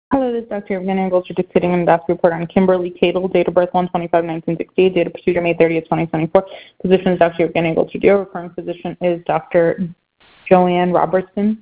Hello, this is Dr. Evgenia Golcher dictating an endoscopy report on Kimberly Cadle, date of birth 1/25/1968, date of procedure May 30th, 2024. Physician is Dr. Evgenia Golcher. Referring physician is Dr. Joanne Robertson.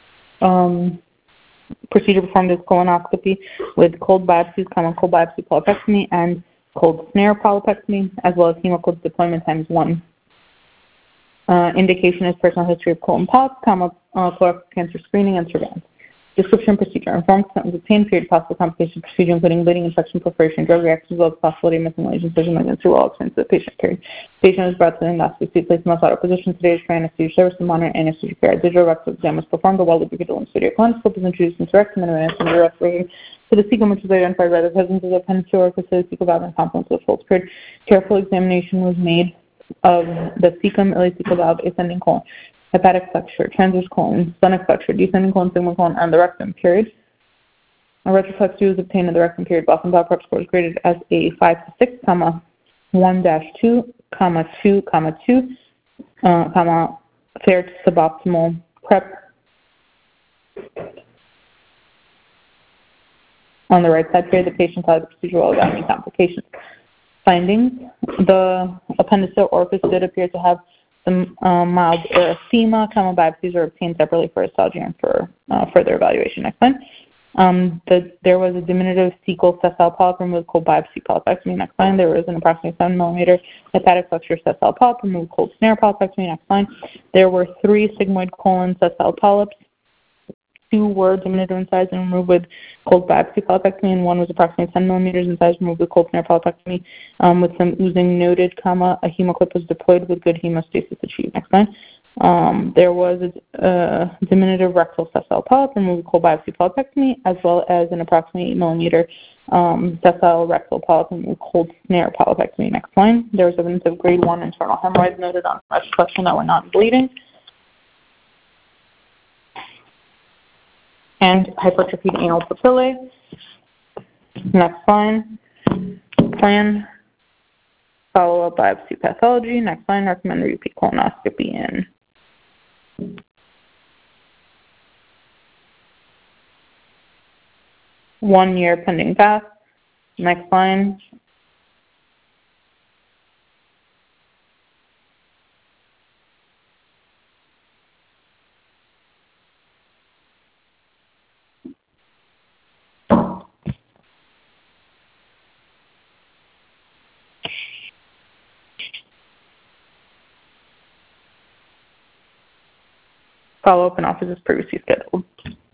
Procedure performed as colonoscopy with cold biopsies, cold biopsy polypectomy, and cold snare polypectomy, as well as hemoclip deployment ×1. Indication is personal history of colon polyps, colorectal cancer screening, and surveillance. Description procedure. Informed consent was obtained. Period. Possible complications procedure, including bleeding, infection, perforation, drug reactions, as well as possibility of missing lesions, such as malignancy, were all experienced with the patient. Period. Patient was brought to the endoscopy suite, placed in the auto position. Today is for anesthesia service and monitor anesthesia care. Digital rectal exam was performed. A well-lubricated lymphocytic colonoscope was introduced into rectum and anesthesia respiration to the cecum, which was identified by the presence of the appendage orifice of the cecal valve and confluence of the folds. Period. Careful examination was made of the cecum, ileocecal valve, ascending colon, hepatic flexure, transverse colon, stomach flexure, descending colon, sigmoid colon, and the rectum. Period. A retroflexy was obtained in the rectum. Period. Boston Bell prep score is graded as a 5 to 6, 1-2, 2, 2, fair to suboptimal prep. On the right side, period, the patient had the procedure without any complications. Findings: the appendiceal orifice did appear to have some mild erythema. Biopsies were obtained separately for histology and for further evaluation. Next line. There was a diminutive cecal sessile polyp removed cold biopsy polypectomy. Next line. There was an approximately 7 millimeter hepatic flexure sessile polyp removed cold snare polypectomy. Next line. There were 3 sigmoid colon sessile polyps. 2 were diminutive in size and removed with cold biopsy polypectomy, and 1 was approximately 10 millimeters in size, removed with cold snare polypectomy, with some oozing noted, a hemoclip was deployed with good hemostasis achieved. Next line. There was a diminutive rectal sessile polyp removed with cold biopsy polypectomy, as well as an approximately 8 millimeter sessile rectal polyp removed with cold snare polypectomy. Next line. There was evidence of grade 1 internal hemorrhoids noted on retrosplection that were not bleeding, and hypertrophied anal papillae. Next line. Plan follow-up biopsy pathology. Next line. Recommend repeat colonoscopy in 1 year pending path. Next line. Follow-up in office as previously scheduled.